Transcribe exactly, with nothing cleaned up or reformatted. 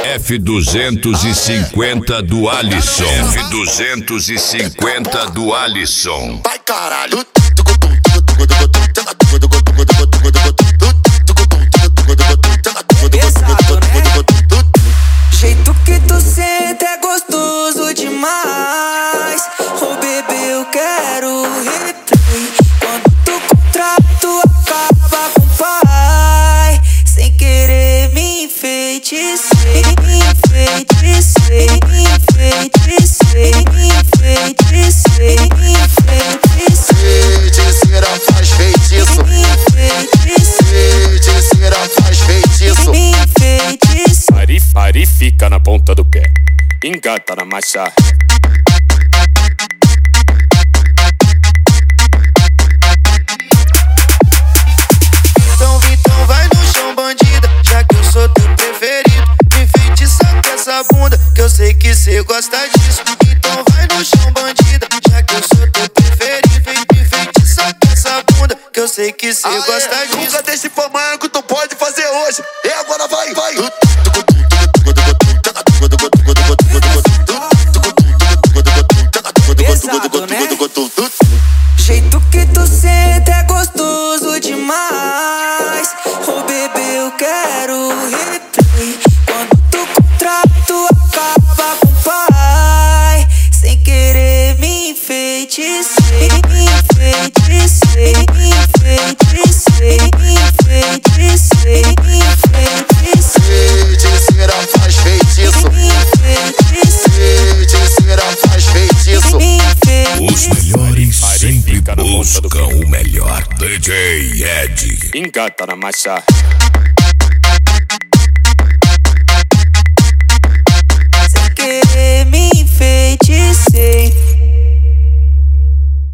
F duzentos e cinquenta do Alisson. F duzentos e cinquenta do Alisson. Vai caralho. Pesado, né? Jeito que tu senta é gostoso demais. Oh bebê, eu quero replay. Quando tu contrato acaba com o pai, sem querer me enfeitecei, me enfeitecei, me enfeitecei, me enfeitecei, me enfeitecei. Feiticeira faz feitiço. Me enfeitecei. Feiticeira faz feitiço. Me enfeitecei. Pari, pari, fica na ponta do pé. Engata na marcha. Então, então vai no chão, bandida, já que eu sou teu preferido. Me enfeitiça com essa bunda, que eu sei que cê gosta disso. Então vai no chão, bandida, já que eu sou teu preferido. Me enfeitiça com essa bunda, que eu sei que cê gosta disso. Nunca deixe pra amanhã que tu pode fazer hoje. E agora vai, vai. Pesado, né? Jeito que tu senta é gostoso demais. Oh bebê, eu quero replay. Quando tu contrato acaba com o pai, sem querer me enfeitecei, me enfeitecei, me enfeitecei, me enfeitecei, me enfeitecei. Feiticeira faz feitiço. Me enfeitecei. Feiticeira faz feitiço. Me Os melhores sempre buscam o melhor. D J Ed. Engata na marcha.